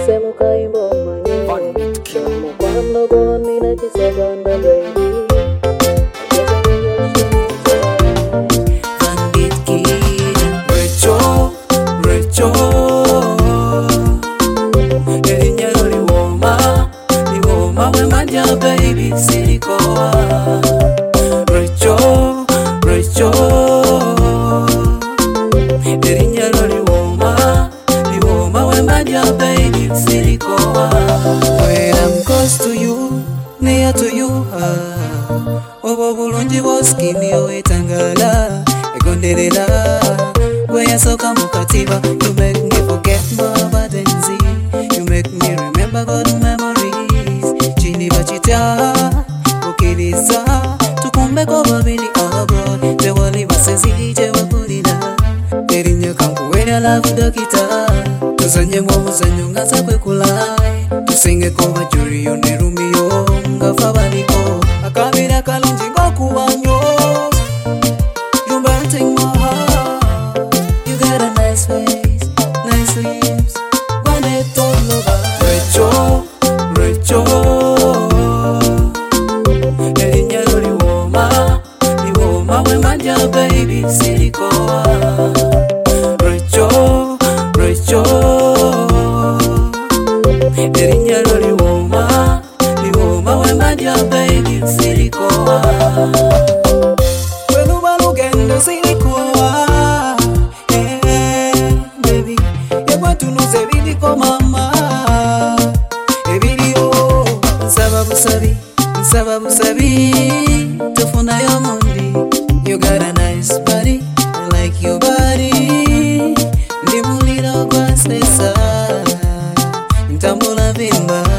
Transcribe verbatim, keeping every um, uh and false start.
semu kaimbo manye Namu kwando goni na chiseganda baby Bandit Kid Recho, Recho Erinyero liwoma Liwoma we manja baby silikoa Recho, Recho Erinyero liwoma Liwoma we manja baby silikoa When I'm close to you, near to you ah. Obo bulungi boskini oetangala egonderera Gwe yasoka mukatiba You make me forget my burdens You make me remember good memories Chini bachita Ukiliza Tukumbe kwa babili abroad Tewali basezi jewa kulila Terinya kankuwenya love dokita Tuzanye mwa muzanyo ngasa kwe kulai Tusinge kwa juri yone rumio Ngafa baliko Akabira kalunji ngoku wanyo You melting my heart You got a nice face, nice lips Bane tolo ba Recho, Recho Erinyero liwoma Liwoma we manja baby silikoa Recho, Recho Erinyero liwoma Liwoma we manja baby silikoa Weluba lugendo silikoa Eh, baby Yekwa tunuze biliko mama Ebirio Nsaba busabi, nsaba busabi Tufuna yo mundi You got a nice body I like your body Ndimulira kwa sesa Ntambula vimba